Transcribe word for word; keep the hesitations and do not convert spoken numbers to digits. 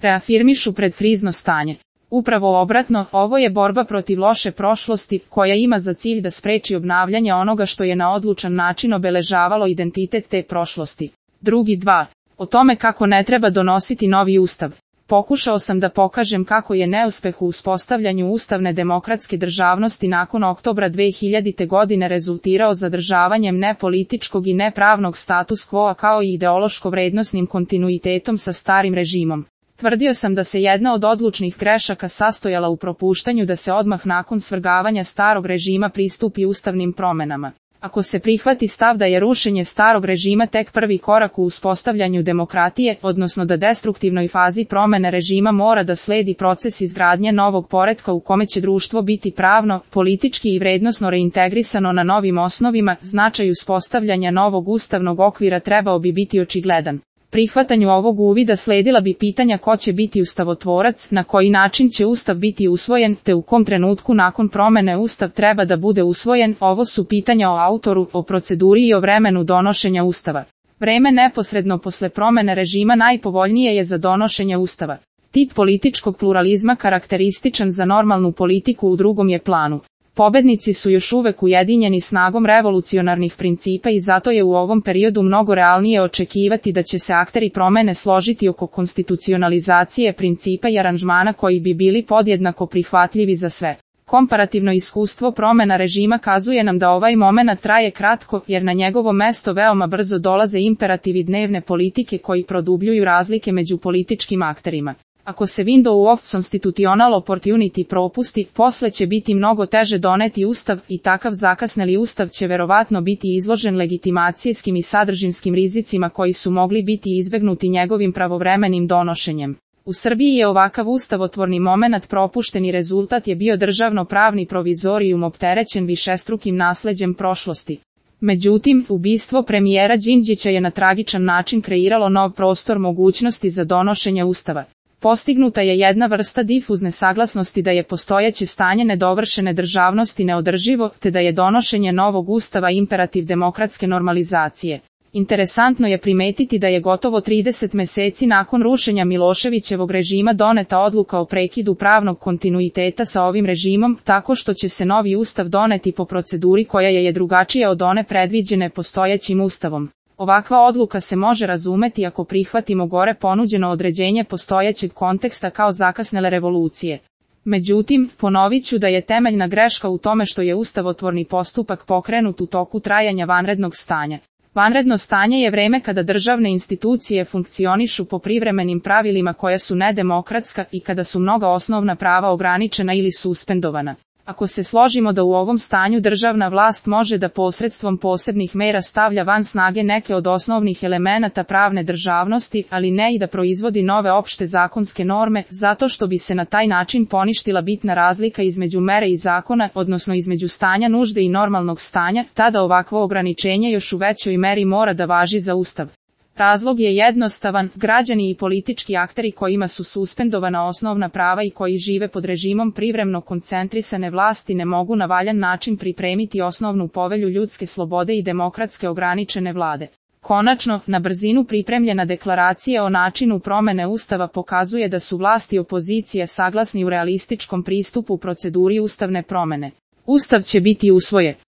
reafirmišu predkrizno stanje. Upravo obratno, ovo je borba protiv loše prošlosti, koja ima za cilj da spreči obnavljanje onoga što je na odlučan način obeležavalo identitet te prošlosti. Drugi dva. O tome kako ne treba donositi novi ustav. Pokušao sam da pokažem kako je neuspeh u uspostavljanju ustavne demokratske državnosti nakon oktobra dve hiljadite. godine rezultirao zadržavanjem nepolitičkog i nepravnog status quo kao i ideološko-vrednosnim kontinuitetom sa starim režimom. Tvrdio sam da se jedna od odlučnih grešaka sastojala u propuštanju da se odmah nakon svrgavanja starog režima pristupi ustavnim promenama. Ako se prihvati stav da je rušenje starog režima tek prvi korak u uspostavljanju demokratije, odnosno da destruktivnoj fazi promene režima mora da sledi proces izgradnje novog poretka u kome će društvo biti pravno, politički i vrednosno reintegrisano na novim osnovima, značaj uspostavljanja novog ustavnog okvira trebao bi biti očigledan. Prihvatanju ovog uvida sledila bi pitanja ko će biti ustavotvorac, na koji način će ustav biti usvojen, te u kom trenutku nakon promene ustav treba da bude usvojen. Ovo su pitanja o autoru, o proceduri i o vremenu donošenja ustava. Vreme neposredno posle promene režima najpovoljnije je za donošenje ustava. Tip političkog pluralizma karakterističan za normalnu politiku u drugom je planu. Pobednici su još uvek ujedinjeni snagom revolucionarnih principa i zato je u ovom periodu mnogo realnije očekivati da će se akteri promene složiti oko konstitucionalizacije principa i aranžmana koji bi bili podjednako prihvatljivi za sve. Komparativno iskustvo promena režima kazuje nam da ovaj momenat traje kratko, jer na njegovo mesto veoma brzo dolaze imperativi dnevne politike koji produbljuju razlike među političkim akterima. Ako se window of constitutional opportunity propusti, posle će biti mnogo teže doneti ustav i takav zakasneli ustav će verovatno biti izložen legitimacijskim i sadržinskim rizicima koji su mogli biti izbegnuti njegovim pravovremenim donošenjem. U Srbiji je ovakav ustavotvorni momenat propušten i rezultat je bio državno-pravni provizorijum opterećen višestrukim nasleđem prošlosti. Međutim, ubistvo premijera Đinđića je na tragičan način kreiralo nov prostor mogućnosti za donošenje ustava. Postignuta je jedna vrsta difuzne saglasnosti da je postojeće stanje nedovršene državnosti neodrživo, te da je donošenje novog ustava imperativ demokratske normalizacije. Interesantno je primetiti da je gotovo trideset meseci nakon rušenja Miloševićevog režima doneta odluka o prekidu pravnog kontinuiteta sa ovim režimom, tako što će se novi ustav doneti po proceduri koja je drugačija od one predviđene postojećim ustavom. Ovakva odluka se može razumeti ako prihvatimo gore ponuđeno određenje postojećeg konteksta kao zakasnele revolucije. Međutim, ponovit ću da je temeljna greška u tome što je ustavotvorni postupak pokrenut u toku trajanja vanrednog stanja. Vanredno stanje je vreme kada državne institucije funkcionišu po privremenim pravilima koja su nedemokratska i kada su mnoga osnovna prava ograničena ili suspendovana. Ako se složimo da u ovom stanju državna vlast može da posredstvom posebnih mera stavlja van snage neke od osnovnih elemenata pravne državnosti, ali ne i da proizvodi nove opšte zakonske norme, zato što bi se na taj način poništila bitna razlika između mere i zakona, odnosno između stanja nužde i normalnog stanja, tada ovakvo ograničenje još u većoj meri mora da važi za ustav. Razlog je jednostavan, građani i politički akteri kojima su suspendovana osnovna prava i koji žive pod režimom privremeno koncentrisane vlasti ne mogu na valjan način pripremiti osnovnu povelju ljudske slobode i demokratske ograničene vlade. Konačno, na brzinu pripremljena deklaracija o načinu promene ustava pokazuje da su vlasti opozicije saglasni u realističkom pristupu proceduri ustavne promene. Ustav će biti usvojen.